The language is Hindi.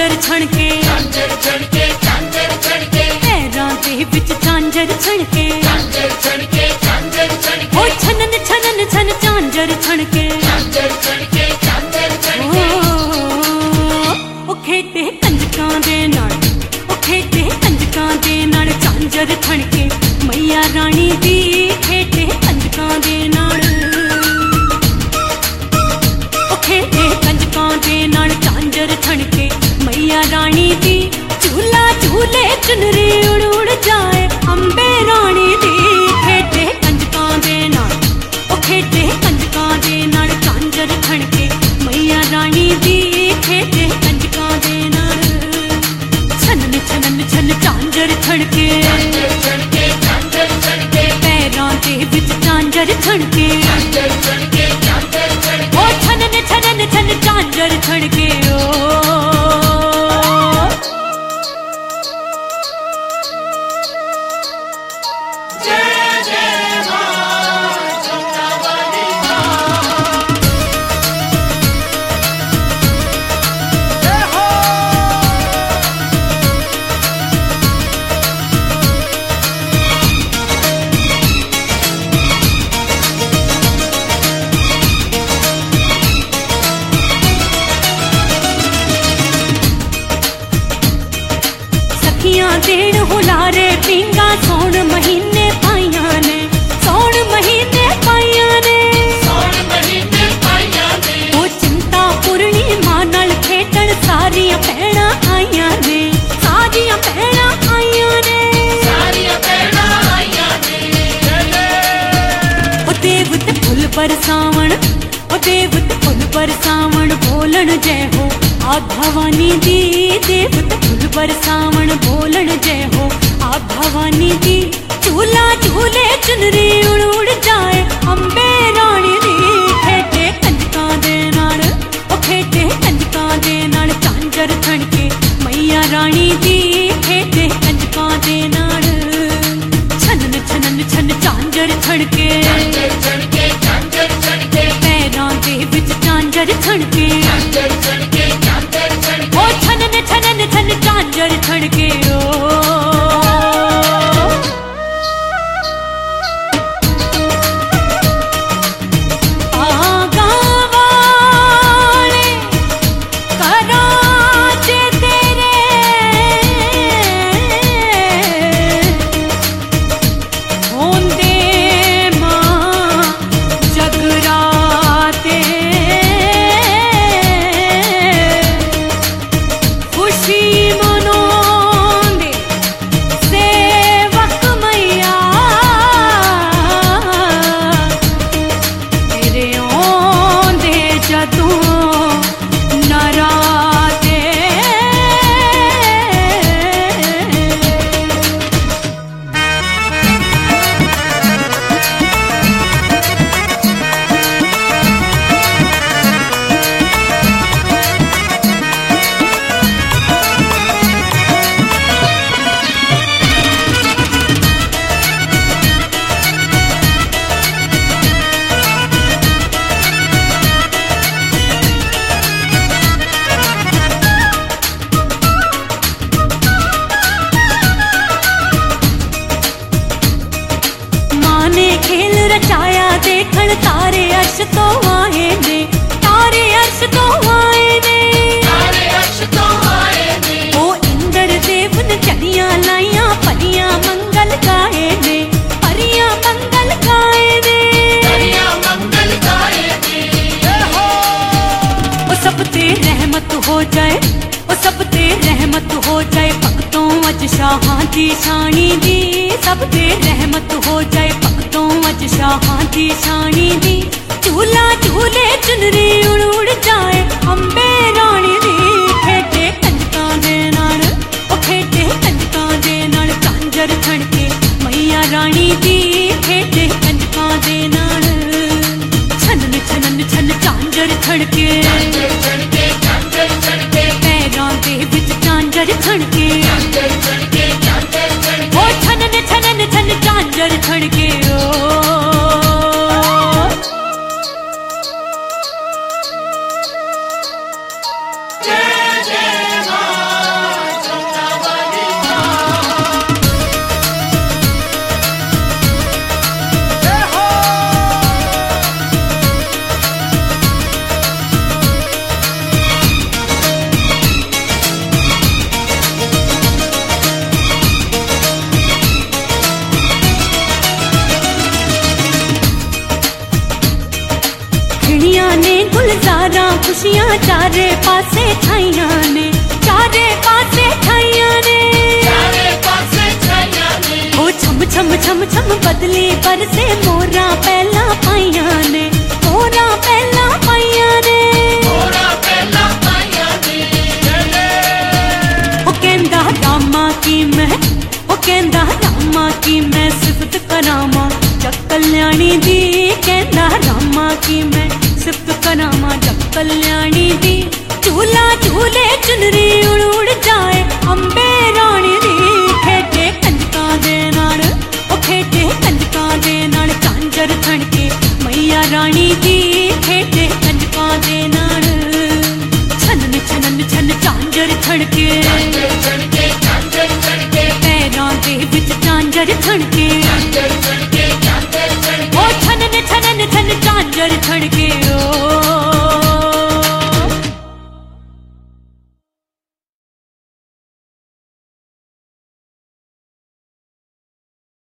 झांझर छणके, पैरां दे विच झांझर छणके, ओ छनन छनन छन झांझर छणके, ओ खेते कंजकां दे नाल, ओ खेते कंजकां दे नाल झांझर छणके, मैया रानी दी खेते कंजकां दे नाल, ओ खेते कंजकां दे नाल झांझर छणके, मैया रानी दी झूला झूले चुनरी उड़ उड़ जाए, अंबे रानी दी खेते कंजकां दे नाल, ओ खेते कंजकां दे नाल झांझर छणके, मैया रानी दी खेते कंजकां दे नाल, छनन छनन छन झांझर छणके, पैरां दे विच झांझर छणके, ओ छनन छनन छन झांझर छणके, देण हुलारे पिंगा सौण महीने पाइयां ने, सौण महीने पाइयां ने, ओ चिंता पूर्णिमा नाल खेडण सारियां भैणां आईयां ने, सारियां भैणां आईयां ने, ओ देव ते फुल बरसावण, ओ देव ते फुल बरसावण बोलण जय हो, आ भवानी दी देव ते फुल बरसावण बोलण जय हो, आ भवानी दी झूला झूले चुनरी उड़ उड़ जाए, अंबे रानी दी खेते कंजकां दे नाल, ओ खेते कंजकां दे नाल झांझर छणके, मैया रानी दी खेते कंजकां दे नाल, छनन छनन छन झांझर छणके, पैरां दे विच झांझर छणके, ओ छनन छनन छन झांझर छणके, रचाया देखण तारे अर्श तो आए ने, तारे अर्श तो आए ने, ओ इंद्र देव ने चढ़ियां लाइयां परियां मंगल गाए ने, परियां मंगल गाए ने, ओ सब ते रहमत हो जाए, ओ सब ते रहमत हो जाए, भक्तों अज शाहां दी शानी दी, सब ते रहमत हो जाए, भक्तों अज शाहां दी शानी दी, झूला झूले चुनरी उड़ उड़ जाए, अंबे रानी दी खेते कंजकां दे नाल, ओ खेते कंजकां दे नाल झांझर छणके, मैया रानी दी खेते कंजकां दे नाल, छनन छनन छन झांझर छणके, पैरां दे विच झांझर छणके, ओ छनन छनन छन झांझर छणके, ओ गुलजारा खुशियां चारे पासे छाइयां ने, चारे पासे छाइयां ने। ओ छम छम छम छम बदली बरसे मोरा पहला पाइयां ने, मोरा पहला पाइयां ने। ओ कहंदा रामा की मैं, ओ कहंदा रामा की मैं सिफत करामा जग कल्याणी दी। कहंदा रामा की मैं सिफत करामा जग कल्याणी दी। झूला झूले चुनरी उड़ उड़ जाए अंबे रानी दी। खेडे कंजकां दे नाल, ओ खेडे कंजकां दे नाल झांझर छणके मैया रानी दी। खेडे कंजकां दे नाल छनन छनन छन झांझर छणके, पैरां दे विच झांझर छणके। ओ छनन छनन छन झांझर छणके।